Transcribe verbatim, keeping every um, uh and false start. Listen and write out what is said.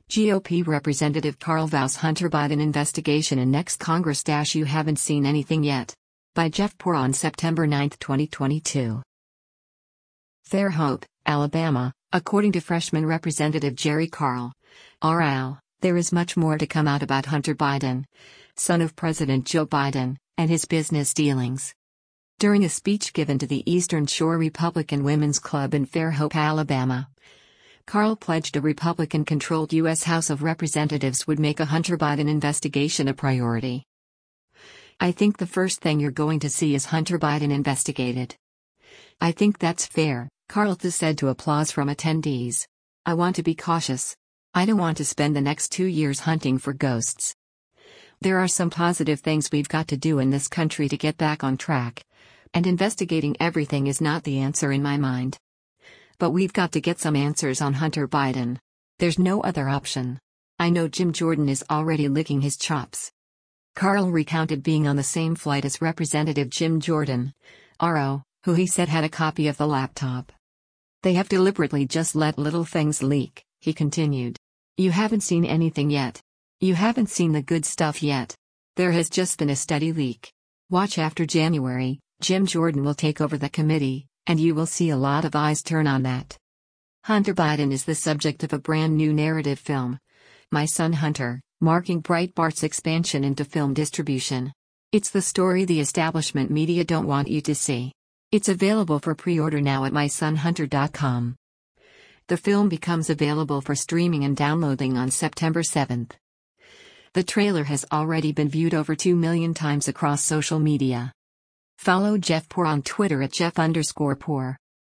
G O P Representative Carl vows Hunter Biden investigation in next Congress. You haven't seen anything yet. By Jeff Poor on September ninth, twenty twenty-two. Fairhope, Alabama, according to freshman Representative Jerry Carl. R L, there is much more to come out about Hunter Biden, son of President Joe Biden, and his business dealings. During a speech given to the Eastern Shore Republican Women's Club in Fairhope, Alabama, Carl pledged a Republican-controlled U S House of Representatives would make a Hunter Biden investigation a priority. I think the first thing you're going to see is Hunter Biden investigated. I think that's fair, Carl said to applause from attendees. I want to be cautious. I don't want to spend the next two years hunting for ghosts. There are some positive things we've got to do in this country to get back on track. And investigating everything is not the answer in my mind. But we've got to get some answers on Hunter Biden. There's no other option. I know Jim Jordan is already licking his chops. Carl recounted being on the same flight as Representative Jim Jordan, R O, who he said had a copy of the laptop. They have deliberately just let little things leak, he continued. You haven't seen anything yet. You haven't seen the good stuff yet. There has just been a steady leak. Watch after January, Jim Jordan will take over the committee, and you will see a lot of eyes turn on that. Hunter Biden is the subject of a brand new narrative film, My Son Hunter, marking Breitbart's expansion into film distribution. It's the story the establishment media don't want you to see. It's available for pre-order now at my son hunter dot com. The film becomes available for streaming and downloading on September seventh. The trailer has already been viewed over two million times across social media. Follow Jeff Poor on Twitter at Jeff underscore Poor.